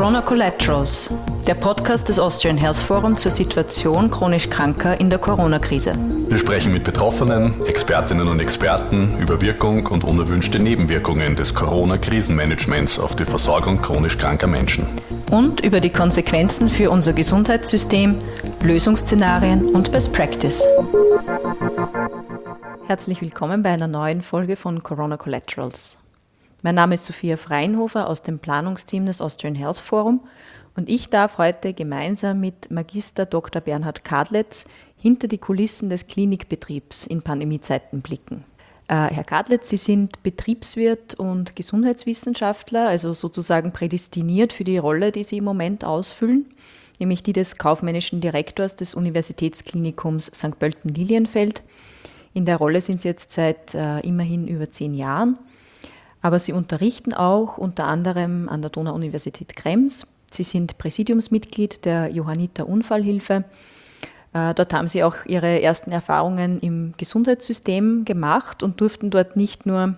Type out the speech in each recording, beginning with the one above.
Corona Collaterals, der Podcast des Austrian Health Forum zur Situation chronisch Kranker in der Corona-Krise. Wir sprechen mit Betroffenen, Expertinnen und Experten über Wirkung und unerwünschte Nebenwirkungen des Corona-Krisenmanagements auf die Versorgung chronisch kranker Menschen. Und über die Konsequenzen für unser Gesundheitssystem, Lösungsszenarien und Best Practice. Herzlich willkommen bei einer neuen Folge von Corona Collaterals. Mein Name ist Sophia Freinhofer aus dem Planungsteam des Austrian Health Forum und ich darf heute gemeinsam mit Magister Dr. Bernhard Kadletz hinter die Kulissen des Klinikbetriebs in Pandemiezeiten blicken. Herr Kadletz, Sie sind Betriebswirt und Gesundheitswissenschaftler, also sozusagen prädestiniert für die Rolle, die Sie im Moment ausfüllen, nämlich die des kaufmännischen Direktors des Universitätsklinikums St. Pölten-Lilienfeld. In der Rolle sind Sie jetzt seit immerhin über 10 Jahren. Aber Sie unterrichten auch unter anderem an der Donau-Universität Krems. Sie sind Präsidiumsmitglied der Johanniter Unfallhilfe. Dort haben Sie auch Ihre ersten Erfahrungen im Gesundheitssystem gemacht und durften dort nicht nur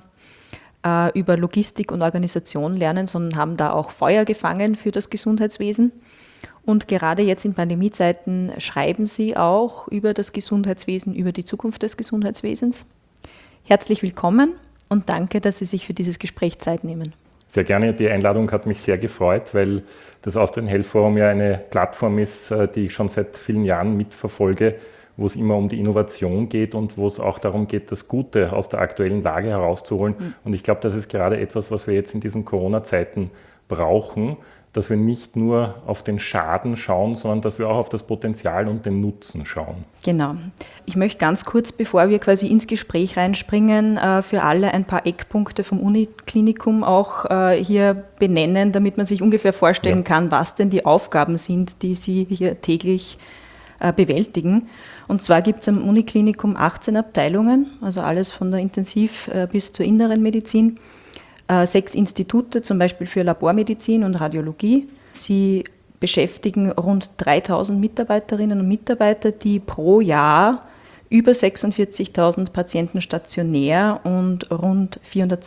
über Logistik und Organisation lernen, sondern haben da auch Feuer gefangen für das Gesundheitswesen. Und gerade jetzt in Pandemiezeiten schreiben Sie auch über das Gesundheitswesen, über die Zukunft des Gesundheitswesens. Herzlich willkommen. Und danke, dass Sie sich für dieses Gespräch Zeit nehmen. Sehr gerne. Die Einladung hat mich sehr gefreut, weil das Austrian Health Forum ja eine Plattform ist, die ich schon seit vielen Jahren mitverfolge, wo es immer um die Innovation geht und wo es auch darum geht, das Gute aus der aktuellen Lage herauszuholen. Und ich glaube, das ist gerade etwas, was wir jetzt in diesen Corona-Zeiten brauchen, dass wir nicht nur auf den Schaden schauen, sondern dass wir auch auf das Potenzial und den Nutzen schauen. Genau. Ich möchte ganz kurz, bevor wir quasi ins Gespräch reinspringen, für alle ein paar Eckpunkte vom Uniklinikum auch hier benennen, damit man sich ungefähr vorstellen kann, was denn die Aufgaben sind, die Sie hier täglich bewältigen. Und zwar gibt es am Uniklinikum 18 Abteilungen, also alles von der Intensiv- bis zur inneren Medizin. 6 Institute, zum Beispiel für Labormedizin und Radiologie. Sie beschäftigen rund 3000 Mitarbeiterinnen und Mitarbeiter, die pro Jahr über 46.000 Patienten stationär und rund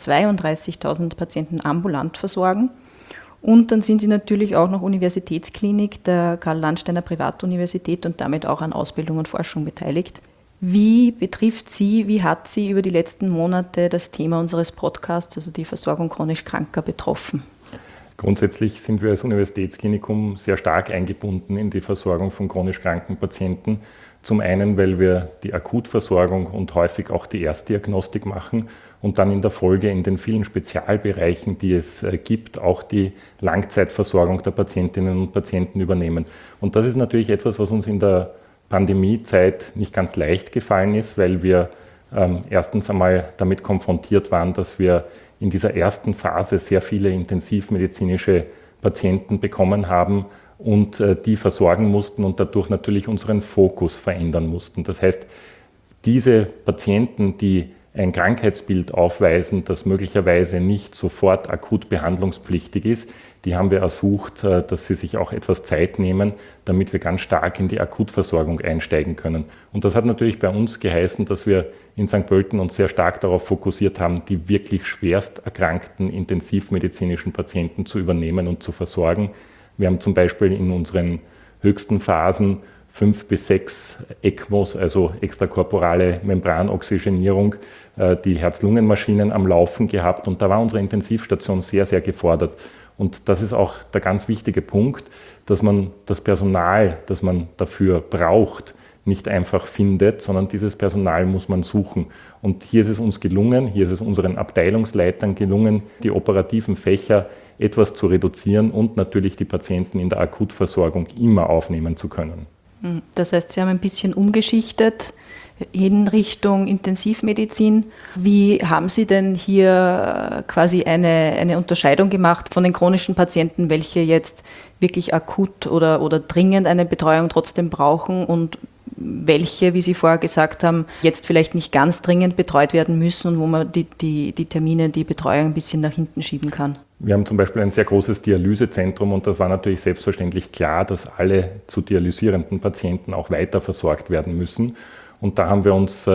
432.000 Patienten ambulant versorgen. Und dann sind sie natürlich auch noch Universitätsklinik der Karl-Landsteiner Privatuniversität und damit auch an Ausbildung und Forschung beteiligt. Wie betrifft Sie, wie hat Sie über die letzten Monate das Thema unseres Podcasts, also die Versorgung chronisch Kranker, betroffen? Grundsätzlich sind wir als Universitätsklinikum sehr stark eingebunden in die Versorgung von chronisch kranken Patienten. Zum einen, weil wir die Akutversorgung und häufig auch die Erstdiagnostik machen und dann in der Folge in den vielen Spezialbereichen, die es gibt, auch die Langzeitversorgung der Patientinnen und Patienten übernehmen. Und das ist natürlich etwas, was uns in der Pandemiezeit nicht ganz leicht gefallen ist, weil wir erstens einmal damit konfrontiert waren, dass wir in dieser ersten Phase sehr viele intensivmedizinische Patienten bekommen haben und die versorgen mussten und dadurch natürlich unseren Fokus verändern mussten. Das heißt, diese Patienten, die ein Krankheitsbild aufweisen, das möglicherweise nicht sofort akut behandlungspflichtig ist, die haben wir ersucht, dass sie sich auch etwas Zeit nehmen, damit wir ganz stark in die Akutversorgung einsteigen können. Und das hat natürlich bei uns geheißen, dass wir in St. Pölten uns sehr stark darauf fokussiert haben, die wirklich schwerst erkrankten intensivmedizinischen Patienten zu übernehmen und zu versorgen. Wir haben zum Beispiel in unseren höchsten Phasen 5 bis 6 ECMOs, also extrakorporale Membranoxygenierung, die Herz-Lungen-Maschinen am Laufen gehabt. Und da war unsere Intensivstation sehr, sehr gefordert. Und das ist auch der ganz wichtige Punkt, dass man das Personal, das man dafür braucht, nicht einfach findet, sondern dieses Personal muss man suchen. Und hier ist es uns gelungen, hier ist es unseren Abteilungsleitern gelungen, die operativen Fächer etwas zu reduzieren und natürlich die Patienten in der Akutversorgung immer aufnehmen zu können. Das heißt, Sie haben ein bisschen umgeschichtet in Richtung Intensivmedizin. Wie haben Sie denn hier quasi eine Unterscheidung gemacht von den chronischen Patienten, welche jetzt wirklich akut oder dringend eine Betreuung trotzdem brauchen und welche, wie Sie vorher gesagt haben, jetzt vielleicht nicht ganz dringend betreut werden müssen und wo man die Termine, die Betreuung ein bisschen nach hinten schieben kann? Wir haben zum Beispiel ein sehr großes Dialysezentrum und das war natürlich selbstverständlich klar, dass alle zu dialysierenden Patienten auch weiter versorgt werden müssen. Und da haben wir uns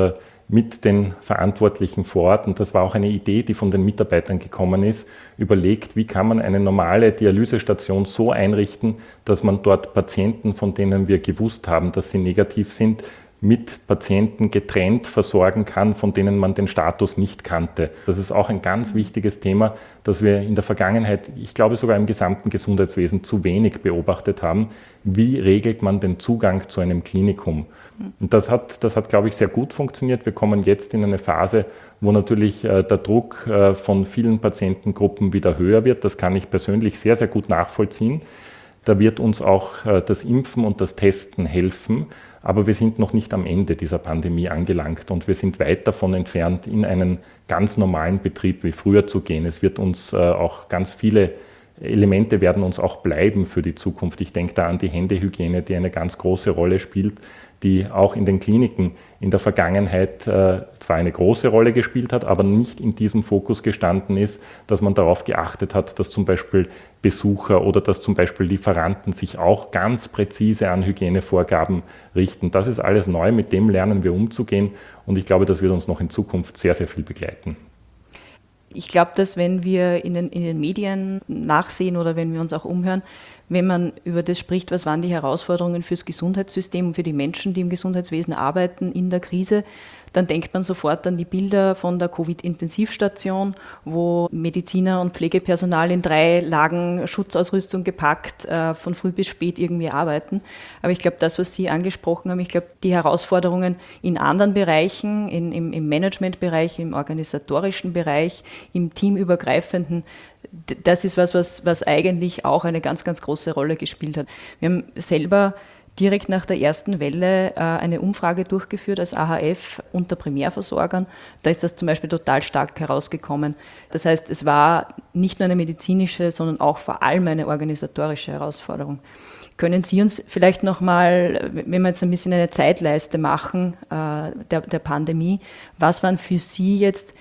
mit den Verantwortlichen vor Ort, und das war auch eine Idee, die von den Mitarbeitern gekommen ist, überlegt, wie kann man eine normale Dialysestation so einrichten, dass man dort Patienten, von denen wir gewusst haben, dass sie negativ sind, mit Patienten getrennt versorgen kann, von denen man den Status nicht kannte. Das ist auch ein ganz wichtiges Thema, das wir in der Vergangenheit, ich glaube sogar im gesamten Gesundheitswesen, zu wenig beobachtet haben. Wie regelt man den Zugang zu einem Klinikum? Und das hat, glaube ich, sehr gut funktioniert. Wir kommen jetzt in eine Phase, wo natürlich der Druck von vielen Patientengruppen wieder höher wird. Das kann ich persönlich sehr, sehr gut nachvollziehen. Da wird uns auch das Impfen und das Testen helfen. Aber wir sind noch nicht am Ende dieser Pandemie angelangt und wir sind weit davon entfernt, in einen ganz normalen Betrieb wie früher zu gehen. Es wird uns auch ganz viele Elemente werden uns auch bleiben für die Zukunft. Ich denke da an die Händehygiene, die eine ganz große Rolle spielt, die auch in den Kliniken in der Vergangenheit zwar eine große Rolle gespielt hat, aber nicht in diesem Fokus gestanden ist, dass man darauf geachtet hat, dass zum Beispiel Besucher oder dass zum Beispiel Lieferanten sich auch ganz präzise an Hygienevorgaben richten. Das ist alles neu, mit dem lernen wir umzugehen und ich glaube, das wird uns noch in Zukunft sehr, sehr viel begleiten. Ich glaube, dass wenn wir in den Medien nachsehen oder wenn wir uns auch umhören, wenn man über das spricht, was waren die Herausforderungen fürs Gesundheitssystem und für die Menschen, die im Gesundheitswesen arbeiten in der Krise, dann denkt man sofort an die Bilder von der Covid-Intensivstation, wo Mediziner und Pflegepersonal in 3 Lagen Schutzausrüstung gepackt von früh bis spät irgendwie arbeiten. Aber ich glaube, das, was Sie angesprochen haben, ich glaube, die Herausforderungen in anderen Bereichen, im Managementbereich, im organisatorischen Bereich, im teamübergreifenden, das ist was eigentlich auch eine ganz, ganz große Rolle gespielt hat. Wir haben selber direkt nach der ersten Welle eine Umfrage durchgeführt als AHF unter Primärversorgern. Da ist das zum Beispiel total stark herausgekommen. Das heißt, es war nicht nur eine medizinische, sondern auch vor allem eine organisatorische Herausforderung. Können Sie uns vielleicht nochmal, wenn wir jetzt ein bisschen eine Zeitleiste machen der Pandemie, was waren für Sie jetzt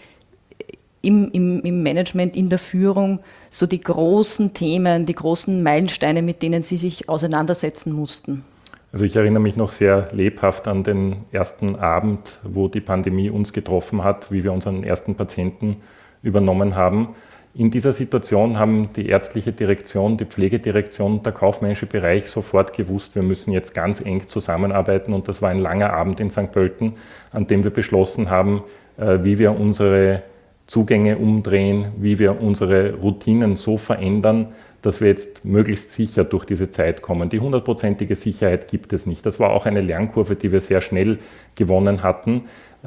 im Management, in der Führung so die großen Themen, die großen Meilensteine, mit denen Sie sich auseinandersetzen mussten? Also ich erinnere mich noch sehr lebhaft an den ersten Abend, wo die Pandemie uns getroffen hat, wie wir unseren ersten Patienten übernommen haben. In dieser Situation haben die ärztliche Direktion, die Pflegedirektion und der kaufmännische Bereich sofort gewusst, wir müssen jetzt ganz eng zusammenarbeiten. Und das war ein langer Abend in St. Pölten, an dem wir beschlossen haben, wie wir unsere Zugänge umdrehen, wie wir unsere Routinen so verändern, dass wir jetzt möglichst sicher durch diese Zeit kommen. Die 100%ige Sicherheit gibt es nicht. Das war auch eine Lernkurve, die wir sehr schnell gewonnen hatten.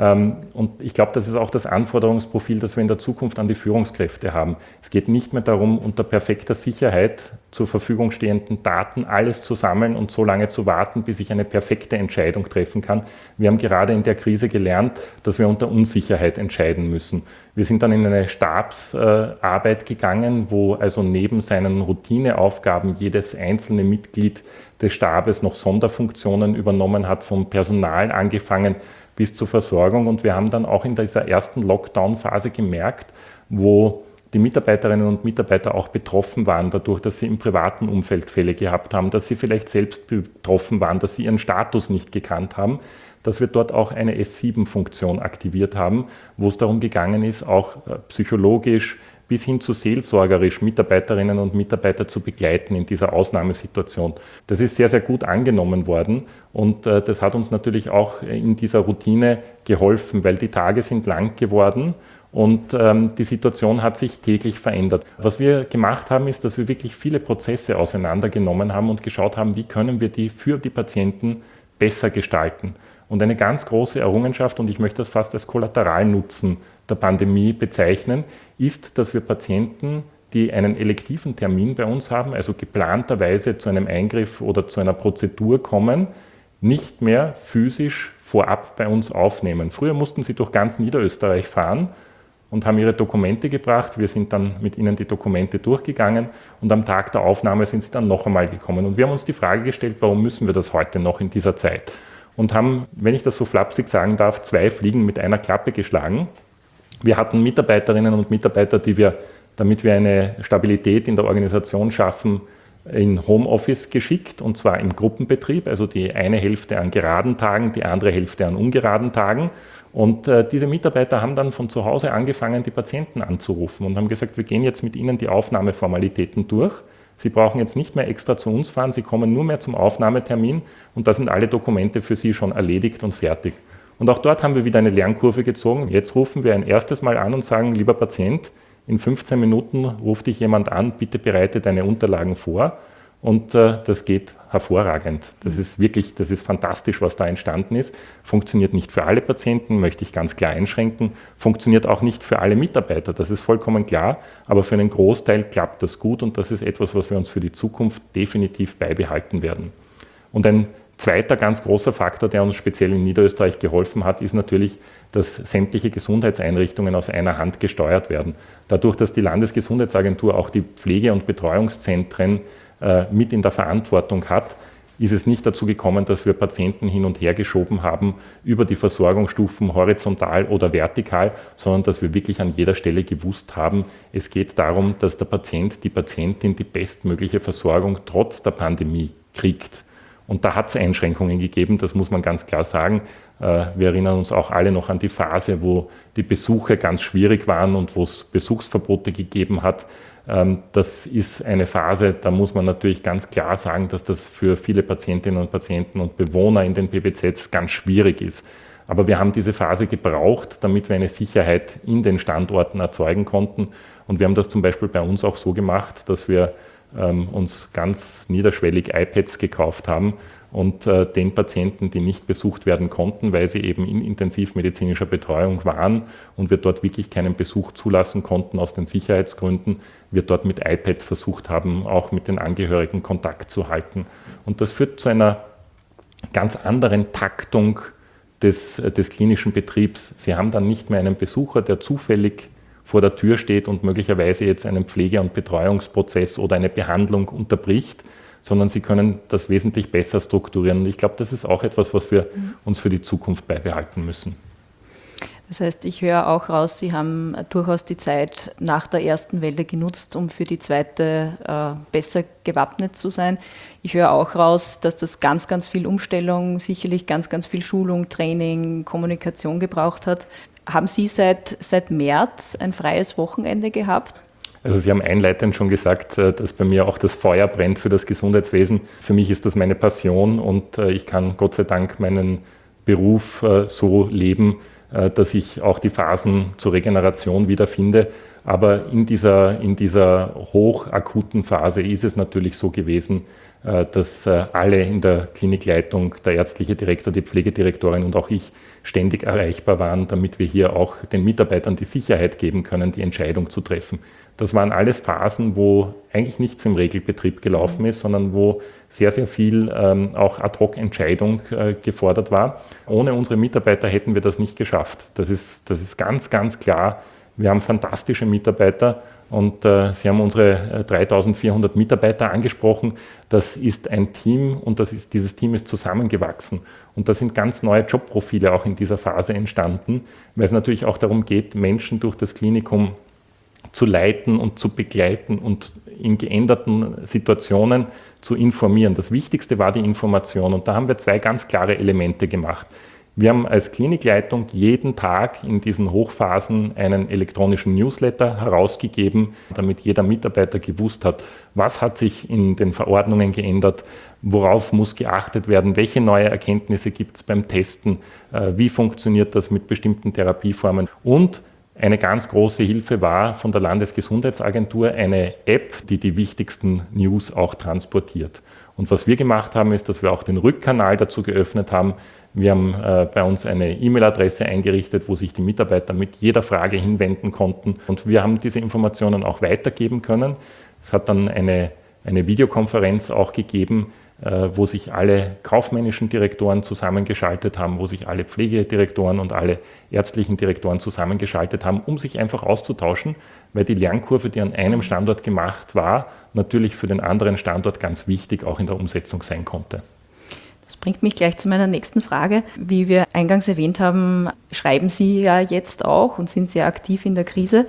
Und ich glaube, das ist auch das Anforderungsprofil, das wir in der Zukunft an die Führungskräfte haben. Es geht nicht mehr darum, unter perfekter Sicherheit zur Verfügung stehenden Daten alles zu sammeln und so lange zu warten, bis ich eine perfekte Entscheidung treffen kann. Wir haben gerade in der Krise gelernt, dass wir unter Unsicherheit entscheiden müssen. Wir sind dann in eine Stabsarbeit gegangen, wo also neben seinen Routineaufgaben jedes einzelne Mitglied des Stabes noch Sonderfunktionen übernommen hat, vom Personal angefangen bis zur Versorgung. Und wir haben dann auch in dieser ersten Lockdown-Phase gemerkt, wo die Mitarbeiterinnen und Mitarbeiter auch betroffen waren, dadurch, dass sie im privaten Umfeld Fälle gehabt haben, dass sie vielleicht selbst betroffen waren, dass sie ihren Status nicht gekannt haben, dass wir dort auch eine S7-Funktion aktiviert haben, wo es darum gegangen ist, auch psychologisch bis hin zu seelsorgerisch Mitarbeiterinnen und Mitarbeiter zu begleiten in dieser Ausnahmesituation. Das ist sehr, sehr gut angenommen worden und das hat uns natürlich auch in dieser Routine geholfen, weil die Tage sind lang geworden und die Situation hat sich täglich verändert. Was wir gemacht haben, ist, dass wir wirklich viele Prozesse auseinandergenommen haben und geschaut haben, wie können wir die für die Patienten besser gestalten. Und eine ganz große Errungenschaft, und ich möchte das fast als Kollateralnutzen der Pandemie bezeichnen, ist, dass wir Patienten, die einen elektiven Termin bei uns haben, also geplanterweise zu einem Eingriff oder zu einer Prozedur kommen, nicht mehr physisch vorab bei uns aufnehmen. Früher mussten sie durch ganz Niederösterreich fahren und haben ihre Dokumente gebracht. Wir sind dann mit ihnen die Dokumente durchgegangen und am Tag der Aufnahme sind sie dann noch einmal gekommen. Und wir haben uns die Frage gestellt, warum müssen wir das heute noch in dieser Zeit? Und haben, wenn ich das so flapsig sagen darf, 2 Fliegen mit einer Klappe geschlagen. Wir hatten Mitarbeiterinnen und Mitarbeiter, die wir, damit wir eine Stabilität in der Organisation schaffen, in Homeoffice geschickt, und zwar im Gruppenbetrieb, also die eine Hälfte an geraden Tagen, die andere Hälfte an ungeraden Tagen. Und diese Mitarbeiter haben dann von zu Hause angefangen, die Patienten anzurufen und haben gesagt, wir gehen jetzt mit Ihnen die Aufnahmeformalitäten durch. Sie brauchen jetzt nicht mehr extra zu uns fahren, Sie kommen nur mehr zum Aufnahmetermin und da sind alle Dokumente für Sie schon erledigt und fertig. Und auch dort haben wir wieder eine Lernkurve gezogen. Jetzt rufen wir ein erstes Mal an und sagen, lieber Patient, in 15 Minuten ruft dich jemand an, bitte bereite deine Unterlagen vor. Und das geht hervorragend. Das ist fantastisch, was da entstanden ist. Funktioniert nicht für alle Patienten, möchte ich ganz klar einschränken. Funktioniert auch nicht für alle Mitarbeiter, das ist vollkommen klar. Aber für einen Großteil klappt das gut und das ist etwas, was wir uns für die Zukunft definitiv beibehalten werden. Und ein zweiter ganz großer Faktor, der uns speziell in Niederösterreich geholfen hat, ist natürlich, dass sämtliche Gesundheitseinrichtungen aus einer Hand gesteuert werden. Dadurch, dass die Landesgesundheitsagentur auch die Pflege- und Betreuungszentren mit in der Verantwortung hat, ist es nicht dazu gekommen, dass wir Patienten hin und her geschoben haben über die Versorgungsstufen horizontal oder vertikal, sondern dass wir wirklich an jeder Stelle gewusst haben, es geht darum, dass der Patient, die Patientin die bestmögliche Versorgung trotz der Pandemie kriegt. Und da hat es Einschränkungen gegeben, das muss man ganz klar sagen. Wir erinnern uns auch alle noch an die Phase, wo die Besuche ganz schwierig waren und wo es Besuchsverbote gegeben hat. Das ist eine Phase, da muss man natürlich ganz klar sagen, dass das für viele Patientinnen und Patienten und Bewohner in den PBZs ganz schwierig ist. Aber wir haben diese Phase gebraucht, damit wir eine Sicherheit in den Standorten erzeugen konnten. Und wir haben das zum Beispiel bei uns auch so gemacht, dass wir uns ganz niederschwellig iPads gekauft haben und den Patienten, die nicht besucht werden konnten, weil sie eben in intensivmedizinischer Betreuung waren und wir dort wirklich keinen Besuch zulassen konnten aus den Sicherheitsgründen, wir dort mit iPad versucht haben, auch mit den Angehörigen Kontakt zu halten. Und das führt zu einer ganz anderen Taktung des klinischen Betriebs. Sie haben dann nicht mehr einen Besucher, der zufällig vor der Tür steht und möglicherweise jetzt einen Pflege- und Betreuungsprozess oder eine Behandlung unterbricht, sondern sie können das wesentlich besser strukturieren. Und ich glaube, das ist auch etwas, was wir uns für die Zukunft beibehalten müssen. Das heißt, ich höre auch raus, Sie haben durchaus die Zeit nach der ersten Welle genutzt, um für die zweite besser gewappnet zu sein. Ich höre auch raus, dass das ganz, ganz viel Umstellung, sicherlich ganz, ganz viel Schulung, Training, Kommunikation gebraucht hat. Haben Sie seit März ein freies Wochenende gehabt? Also Sie haben einleitend schon gesagt, dass bei mir auch das Feuer brennt für das Gesundheitswesen. Für mich ist das meine Passion und ich kann Gott sei Dank meinen Beruf so leben, dass ich auch die Phasen zur Regeneration wiederfinde. Aber in dieser hochakuten Phase ist es natürlich so gewesen, dass alle in der Klinikleitung, der ärztliche Direktor, die Pflegedirektorin und auch ich ständig erreichbar waren, damit wir hier auch den Mitarbeitern die Sicherheit geben können, die Entscheidung zu treffen. Das waren alles Phasen, wo eigentlich nichts im Regelbetrieb gelaufen ist, sondern wo sehr, sehr viel auch Ad-hoc-Entscheidung gefordert war. Ohne unsere Mitarbeiter hätten wir das nicht geschafft. Das ist ganz, ganz klar. Wir haben fantastische Mitarbeiter und Sie haben unsere 3400 Mitarbeiter angesprochen. Das ist ein Team und dieses Team ist zusammengewachsen. Und da sind ganz neue Jobprofile auch in dieser Phase entstanden, weil es natürlich auch darum geht, Menschen durch das Klinikum zu leiten und zu begleiten und in geänderten Situationen zu informieren. Das Wichtigste war die Information und da haben wir zwei ganz klare Elemente gemacht. Wir haben als Klinikleitung jeden Tag in diesen Hochphasen einen elektronischen Newsletter herausgegeben, damit jeder Mitarbeiter gewusst hat, was hat sich in den Verordnungen geändert, worauf muss geachtet werden, welche neue Erkenntnisse gibt es beim Testen, wie funktioniert das mit bestimmten Therapieformen. Und eine ganz große Hilfe war von der Landesgesundheitsagentur eine App, die die wichtigsten News auch transportiert. Und was wir gemacht haben, ist, dass wir auch den Rückkanal dazu geöffnet haben. Wir haben bei uns eine E-Mail-Adresse eingerichtet, wo sich die Mitarbeiter mit jeder Frage hinwenden konnten. Und wir haben diese Informationen auch weitergeben können. Es hat dann eine Videokonferenz auch gegeben, wo sich alle kaufmännischen Direktoren zusammengeschaltet haben, wo sich alle Pflegedirektoren und alle ärztlichen Direktoren zusammengeschaltet haben, um sich einfach auszutauschen, weil die Lernkurve, die an einem Standort gemacht war, natürlich für den anderen Standort ganz wichtig auch in der Umsetzung sein konnte. Das bringt mich gleich zu meiner nächsten Frage. Wie wir eingangs erwähnt haben, schreiben Sie ja jetzt auch und sind sehr aktiv in der Krise.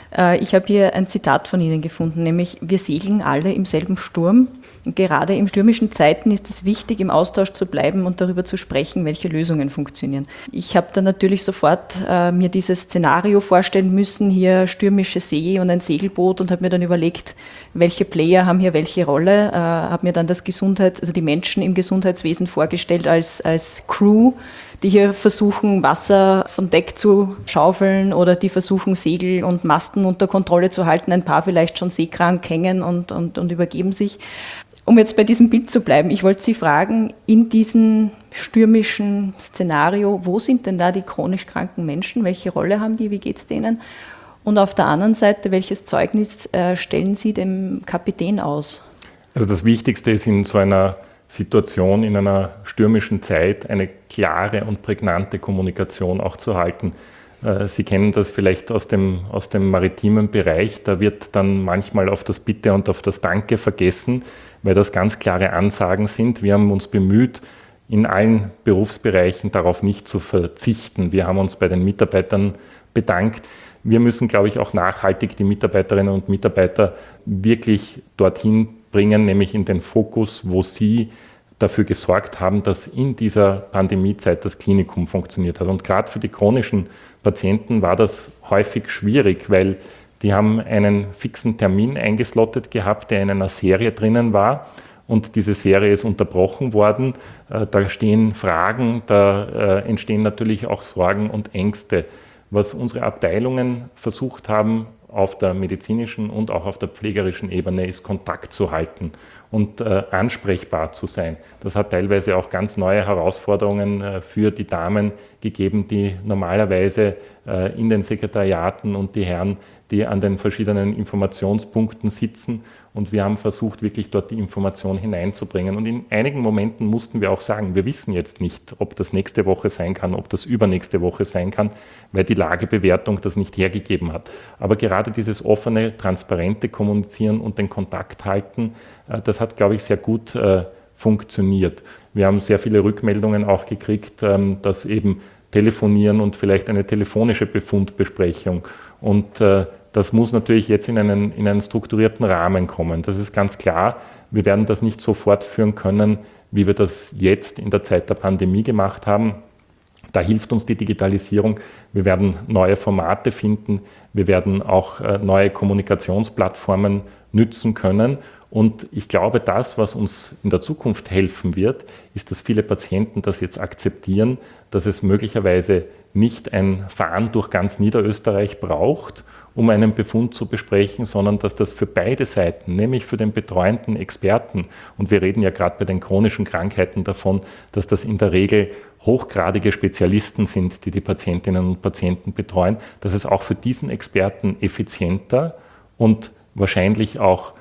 Ich habe hier ein Zitat von Ihnen gefunden, nämlich: Wir segeln alle im selben Sturm. Und gerade in stürmischen Zeiten ist es wichtig, im Austausch zu bleiben und darüber zu sprechen, welche Lösungen funktionieren. Ich habe dann natürlich sofort mir dieses Szenario vorstellen müssen, hier stürmische See und ein Segelboot, und habe mir dann überlegt, welche Player haben hier welche Rolle. Habe mir dann die Menschen im Gesundheitswesen vorgestellt als Crew, die hier versuchen, Wasser von Deck zu schaufeln oder die versuchen, Segel und Masten unter Kontrolle zu halten. Ein paar vielleicht schon seekrank hängen und übergeben sich. Um jetzt bei diesem Bild zu bleiben, ich wollte Sie fragen, in diesem stürmischen Szenario, wo sind denn da die chronisch kranken Menschen? Welche Rolle haben die? Wie geht es denen? Und auf der anderen Seite, welches Zeugnis stellen Sie dem Kapitän aus? Also das Wichtigste ist in so einer Situation, in einer stürmischen Zeit, eine klare und prägnante Kommunikation auch zu halten. Sie kennen das vielleicht aus dem maritimen Bereich, da wird dann manchmal auf das Bitte und auf das Danke vergessen, weil das ganz klare Ansagen sind. Wir haben uns bemüht, in allen Berufsbereichen darauf nicht zu verzichten. Wir haben uns bei den Mitarbeitern bedankt. Wir müssen, glaube ich, auch nachhaltig die Mitarbeiterinnen und Mitarbeiter wirklich dorthin bringen, nämlich in den Fokus, wo sie dafür gesorgt haben, dass in dieser Pandemiezeit das Klinikum funktioniert hat. Und gerade für die chronischen Patienten war das häufig schwierig, weil die haben einen fixen Termin eingeslottet gehabt, der in einer Serie drinnen war. Und diese Serie ist unterbrochen worden. Da stehen Fragen, da entstehen natürlich auch Sorgen und Ängste. Was unsere Abteilungen versucht haben, auf der medizinischen und auch auf der pflegerischen Ebene, ist Kontakt zu halten und ansprechbar zu sein. Das hat teilweise auch ganz neue Herausforderungen für die Damen gegeben, die normalerweise in den Sekretariaten und die Herren, die an den verschiedenen Informationspunkten sitzen. Und wir haben versucht, wirklich dort die Information hineinzubringen. Und in einigen Momenten mussten wir auch sagen, wir wissen jetzt nicht, ob das nächste Woche sein kann, ob das übernächste Woche sein kann, weil die Lagebewertung das nicht hergegeben hat. Aber gerade dieses offene, transparente Kommunizieren und den Kontakt halten, das hat, glaube ich, sehr gut funktioniert. Wir haben sehr viele Rückmeldungen auch gekriegt, dass eben Telefonieren und vielleicht eine telefonische Befundbesprechung und das muss natürlich jetzt in einen strukturierten Rahmen kommen. Das ist ganz klar. Wir werden das nicht so fortführen können, wie wir das jetzt in der Zeit der Pandemie gemacht haben. Da hilft uns die Digitalisierung. Wir werden neue Formate finden. Wir werden auch neue Kommunikationsplattformen nützen können. Und ich glaube, das, was uns in der Zukunft helfen wird, ist, dass viele Patienten das jetzt akzeptieren, dass es möglicherweise nicht ein Fahren durch ganz Niederösterreich braucht, um einen Befund zu besprechen, sondern dass das für beide Seiten, nämlich für den betreuenden Experten, und wir reden ja gerade bei den chronischen Krankheiten davon, dass das in der Regel hochgradige Spezialisten sind, die die Patientinnen und Patienten betreuen, dass es auch für diesen Experten effizienter und wahrscheinlich auch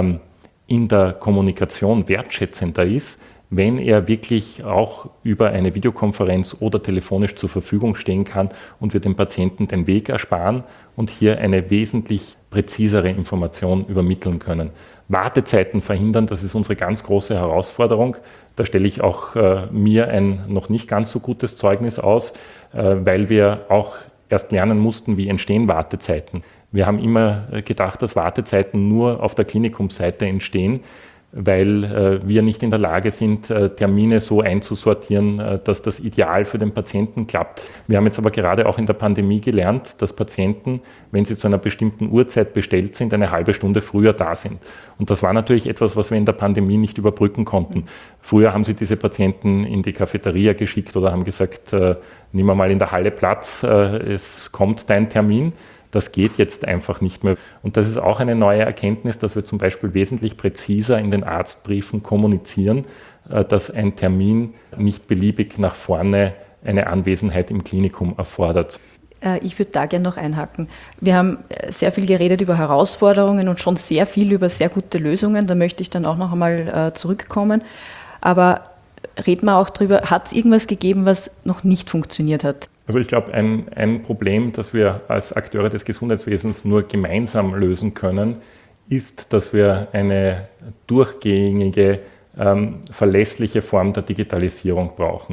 in der Kommunikation wertschätzender ist, wenn er wirklich auch über eine Videokonferenz oder telefonisch zur Verfügung stehen kann und wir dem Patienten den Weg ersparen und hier eine wesentlich präzisere Information übermitteln können. Wartezeiten verhindern, das ist unsere ganz große Herausforderung. Da stelle ich auch mir ein noch nicht ganz so gutes Zeugnis aus, weil wir auch erst lernen mussten, wie entstehen Wartezeiten. Wir haben immer gedacht, dass Wartezeiten nur auf der Klinikumsseite entstehen, weil wir nicht in der Lage sind, Termine so einzusortieren, dass das ideal für den Patienten klappt. Wir haben jetzt aber gerade auch in der Pandemie gelernt, dass Patienten, wenn sie zu einer bestimmten Uhrzeit bestellt sind, eine halbe Stunde früher da sind. Und das war natürlich etwas, was wir in der Pandemie nicht überbrücken konnten. Früher haben sie diese Patienten in die Cafeteria geschickt oder haben gesagt, nimm mal in der Halle Platz, es kommt dein Termin. Das geht jetzt einfach nicht mehr. Und das ist auch eine neue Erkenntnis, dass wir zum Beispiel wesentlich präziser in den Arztbriefen kommunizieren, dass ein Termin nicht beliebig nach vorne eine Anwesenheit im Klinikum erfordert. Ich würde da gerne noch einhaken. Wir haben sehr viel geredet über Herausforderungen und schon sehr viel über sehr gute Lösungen. Da möchte ich dann auch noch einmal zurückkommen. Aber reden wir auch darüber, hat es irgendwas gegeben, was noch nicht funktioniert hat? Also ich glaube, ein Problem, das wir als Akteure des Gesundheitswesens nur gemeinsam lösen können, ist, dass wir eine durchgängige, verlässliche Form der Digitalisierung brauchen.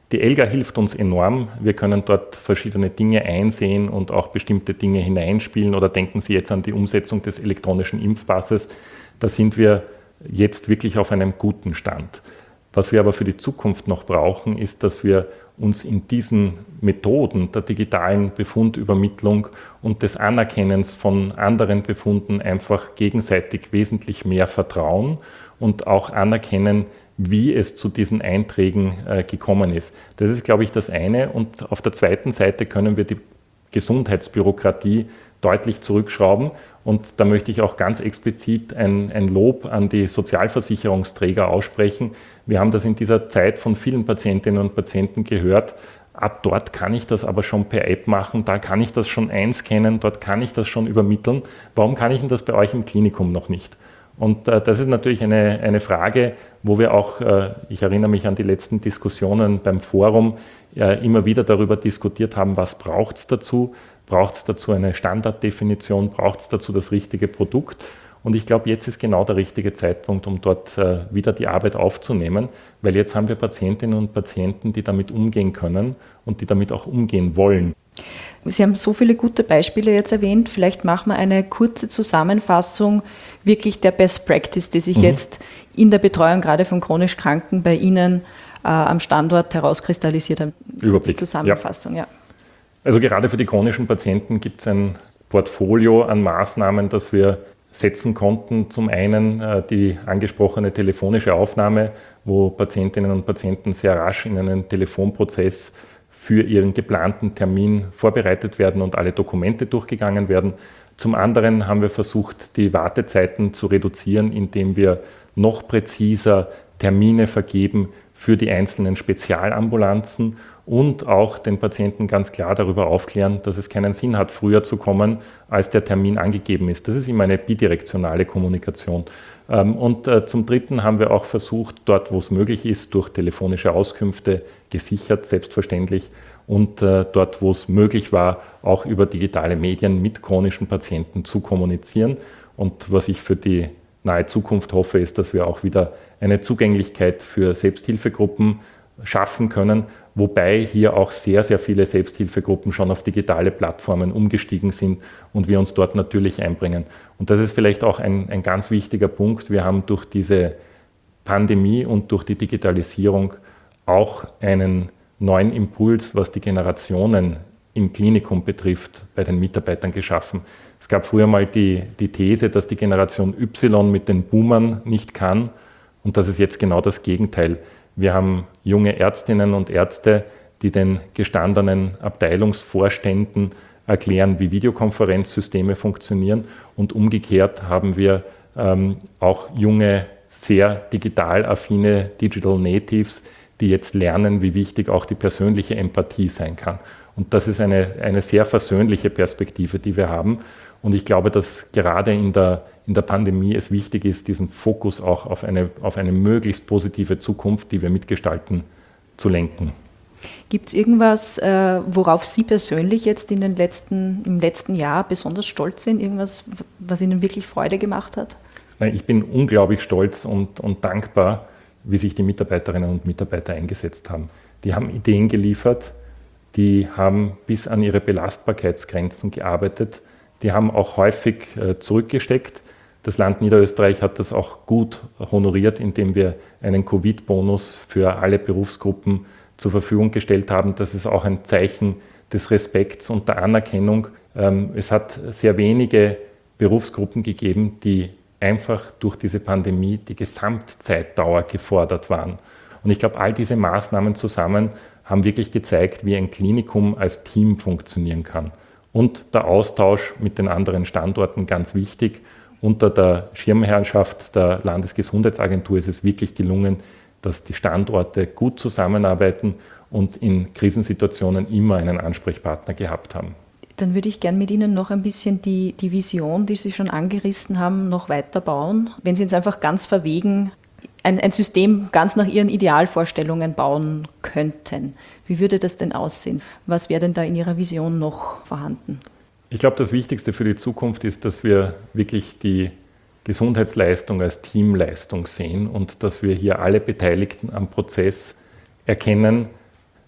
Die ELGA hilft uns enorm. Wir können dort verschiedene Dinge einsehen und auch bestimmte Dinge hineinspielen. Oder denken Sie jetzt an die Umsetzung des elektronischen Impfpasses. Da sind wir jetzt wirklich auf einem guten Stand. Was wir aber für die Zukunft noch brauchen, ist, dass wir uns in diesen Methoden der digitalen Befundübermittlung und des Anerkennens von anderen Befunden einfach gegenseitig wesentlich mehr vertrauen und auch anerkennen, wie es zu diesen Einträgen gekommen ist. Das ist, glaube ich, das eine. Und auf der zweiten Seite können wir die Gesundheitsbürokratie deutlich zurückschrauben. Und da möchte ich auch ganz explizit ein Lob an die Sozialversicherungsträger aussprechen. Wir haben das in dieser Zeit von vielen Patientinnen und Patienten gehört. Dort kann ich das aber schon per App machen, da kann ich das schon einscannen, dort kann ich das schon übermitteln. Warum kann ich denn das bei euch im Klinikum noch nicht? Und das ist natürlich eine Frage, wo wir auch, ich erinnere mich an die letzten Diskussionen beim Forum, immer wieder darüber diskutiert haben, was braucht es dazu? Braucht es dazu eine Standarddefinition? Braucht es dazu das richtige Produkt? Und ich glaube, jetzt ist genau der richtige Zeitpunkt, um dort wieder die Arbeit aufzunehmen, weil jetzt haben wir Patientinnen und Patienten, die damit umgehen können und die damit auch umgehen wollen. Sie haben so viele gute Beispiele jetzt erwähnt. Vielleicht machen wir eine kurze Zusammenfassung wirklich der Best Practice, die sich jetzt in der Betreuung gerade von chronisch Kranken bei Ihnen am Standort herauskristallisiert haben. Überblick. Zusammenfassung, ja. Also gerade für die chronischen Patienten gibt es ein Portfolio an Maßnahmen, das wir setzen konnten. Zum einen die angesprochene telefonische Aufnahme, wo Patientinnen und Patienten sehr rasch in einen Telefonprozess für ihren geplanten Termin vorbereitet werden und alle Dokumente durchgegangen werden. Zum anderen haben wir versucht, die Wartezeiten zu reduzieren, indem wir noch präziser Termine vergeben für die einzelnen Spezialambulanzen und auch den Patienten ganz klar darüber aufklären, dass es keinen Sinn hat, früher zu kommen, als der Termin angegeben ist. Das ist immer eine bidirektionale Kommunikation. Und zum Dritten haben wir auch versucht, dort, wo es möglich ist, durch telefonische Auskünfte gesichert, selbstverständlich, und dort, wo es möglich war, auch über digitale Medien mit chronischen Patienten zu kommunizieren. Und was ich für die nahe Zukunft hoffe, ist, dass wir auch wieder eine Zugänglichkeit für Selbsthilfegruppen schaffen können, wobei hier auch sehr, sehr viele Selbsthilfegruppen schon auf digitale Plattformen umgestiegen sind und wir uns dort natürlich einbringen. Und das ist vielleicht auch ein ganz wichtiger Punkt. Wir haben durch diese Pandemie und durch die Digitalisierung auch einen neuen Impuls, was die Generationen im Klinikum betrifft, bei den Mitarbeitern geschaffen. Es gab früher mal die These, dass die Generation Y mit den Boomern nicht kann, und das ist jetzt genau das Gegenteil. Wir haben junge Ärztinnen und Ärzte, die den gestandenen Abteilungsvorständen erklären, wie Videokonferenzsysteme funktionieren, und umgekehrt haben wir auch junge, sehr digital affine Digital Natives, die jetzt lernen, wie wichtig auch die persönliche Empathie sein kann. Und das ist eine sehr versöhnliche Perspektive, die wir haben. Und ich glaube, dass gerade in der Pandemie es wichtig ist, diesen Fokus auch auf eine möglichst positive Zukunft, die wir mitgestalten, zu lenken. Gibt es irgendwas, worauf Sie persönlich jetzt im letzten Jahr besonders stolz sind? Irgendwas, was Ihnen wirklich Freude gemacht hat? Ich bin unglaublich stolz und dankbar, wie sich die Mitarbeiterinnen und Mitarbeiter eingesetzt haben. Die haben Ideen geliefert, die haben bis an ihre Belastbarkeitsgrenzen gearbeitet, die haben auch häufig zurückgesteckt. Das Land Niederösterreich hat das auch gut honoriert, indem wir einen Covid-Bonus für alle Berufsgruppen zur Verfügung gestellt haben. Das ist auch ein Zeichen des Respekts und der Anerkennung. Es hat sehr wenige Berufsgruppen gegeben, die einfach durch diese Pandemie die Gesamtzeitdauer gefordert waren. Und ich glaube, all diese Maßnahmen zusammen haben wirklich gezeigt, wie ein Klinikum als Team funktionieren kann. Und der Austausch mit den anderen Standorten ganz wichtig. Unter der Schirmherrschaft der Landesgesundheitsagentur ist es wirklich gelungen, dass die Standorte gut zusammenarbeiten und in Krisensituationen immer einen Ansprechpartner gehabt haben. Dann würde ich gerne mit Ihnen noch ein bisschen die Vision, die Sie schon angerissen haben, noch weiter bauen. Wenn Sie jetzt einfach ganz verwegen ein System ganz nach Ihren Idealvorstellungen bauen könnten, wie würde das denn aussehen? Was wäre denn da in Ihrer Vision noch vorhanden? Ich glaube, das Wichtigste für die Zukunft ist, dass wir wirklich die Gesundheitsleistung als Teamleistung sehen und dass wir hier alle Beteiligten am Prozess erkennen,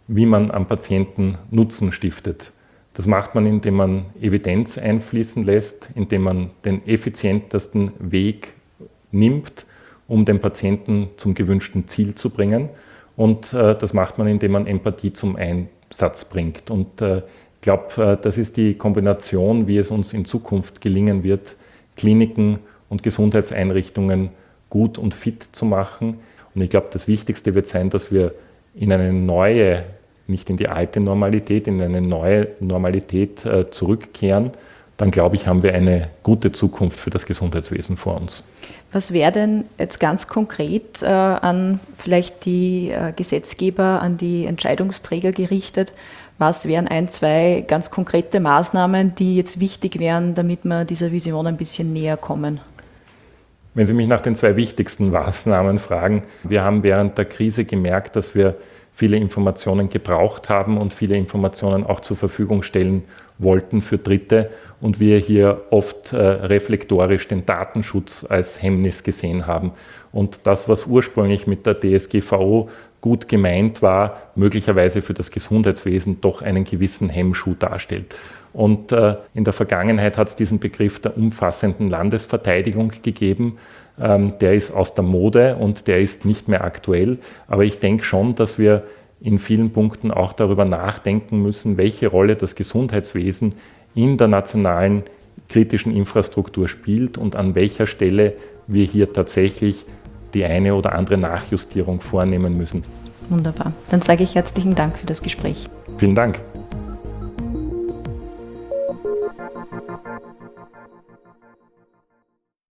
wie man am Patienten Nutzen stiftet. Das macht man, indem man Evidenz einfließen lässt, indem man den effizientesten Weg nimmt, um den Patienten zum gewünschten Ziel zu bringen. Und das macht man, indem man Empathie zum Einsatz bringt. Und ich glaube, das ist die Kombination, wie es uns in Zukunft gelingen wird, Kliniken und Gesundheitseinrichtungen gut und fit zu machen. Und ich glaube, das Wichtigste wird sein, dass wir in eine neue, nicht in die alte Normalität, in eine neue Normalität zurückkehren. Dann glaube ich, haben wir eine gute Zukunft für das Gesundheitswesen vor uns. Was wäre denn jetzt ganz konkret an vielleicht die Gesetzgeber, an die Entscheidungsträger gerichtet? Was wären 1, 2 ganz konkrete Maßnahmen, die jetzt wichtig wären, damit wir dieser Vision ein bisschen näher kommen? Wenn Sie mich nach den 2 wichtigsten Maßnahmen fragen, wir haben während der Krise gemerkt, dass wir viele Informationen gebraucht haben und viele Informationen auch zur Verfügung stellen wollten für Dritte und wir hier oft reflektorisch den Datenschutz als Hemmnis gesehen haben. Und das, was ursprünglich mit der DSGVO gut gemeint war, möglicherweise für das Gesundheitswesen doch einen gewissen Hemmschuh darstellt. Und in der Vergangenheit hat es diesen Begriff der umfassenden Landesverteidigung gegeben. Der ist aus der Mode und der ist nicht mehr aktuell. Aber ich denke schon, dass wir in vielen Punkten auch darüber nachdenken müssen, welche Rolle das Gesundheitswesen in der nationalen kritischen Infrastruktur spielt und an welcher Stelle wir hier tatsächlich die eine oder andere Nachjustierung vornehmen müssen. Wunderbar. Dann sage ich herzlichen Dank für das Gespräch. Vielen Dank.